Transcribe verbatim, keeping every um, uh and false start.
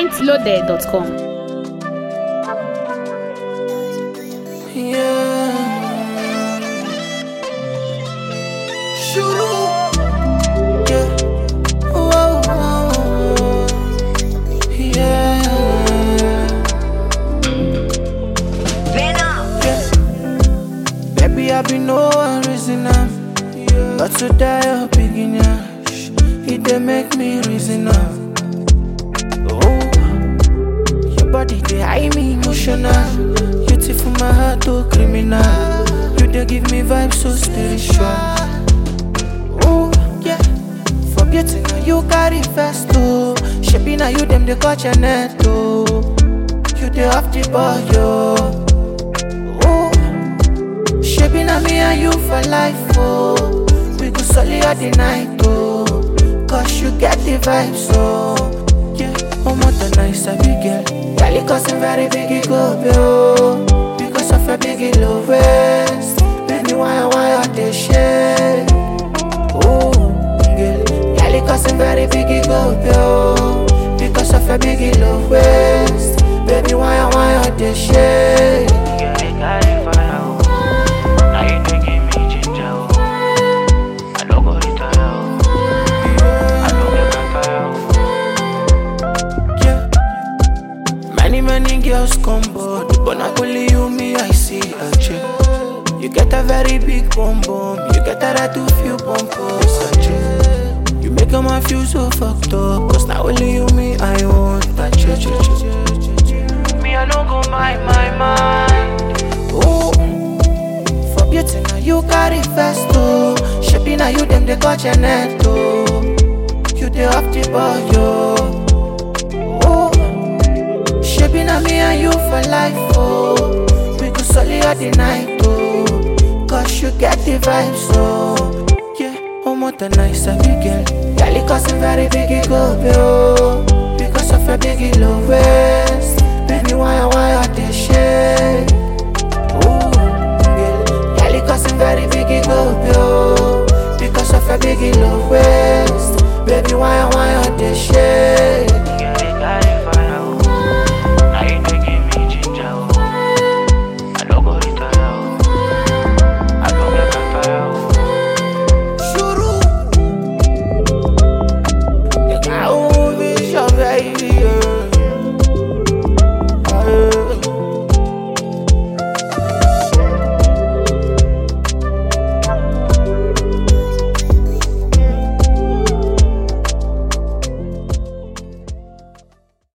point loaded dot com. Yeah. Shuru. Yeah. Whoa, whoa. Yeah. Yeah. Baby, I be no one reason I'm, but to die a beginner. It dey make me reason up. Oh, your body dey high me emotional. You tip for my heart to criminal. You dey give me vibes so spiritual. Oh yeah, for beauty now you carry first oh. Shaping now you them dey catch your net oh. You dey off the ball yo. Oh, shaping now me and you for life oh. We go solid all the night oh. Cause you get the vibe, so yeah, I'm not a nice a big girl. Girl, you cause I'm very big, go oh. Because of your big low waist. Baby, why, why are they shade? Oh, girl, girl, you cause I'm very big, go oh. Because of your big low waist. Baby, why, why are they shade? Many, many girls come board, but not only you, me, I see a chick. You get a very big bum bum, you get a right to feel bumpers, a chick. You make a man feel so fucked up, cause not only you, me, I want a chick. Me, I don't go mind my mind. Oh, for beauty, now you carry fast, oh. Shaping now you, them, they got your net, oh. You, they off the ball, yo. Shaping on me and you for life, oh. We go solid all the night, oh. Cause you get the vibe, so yeah, I'm not a nice a big girl. Girl, you cause I'm very big, go, oh.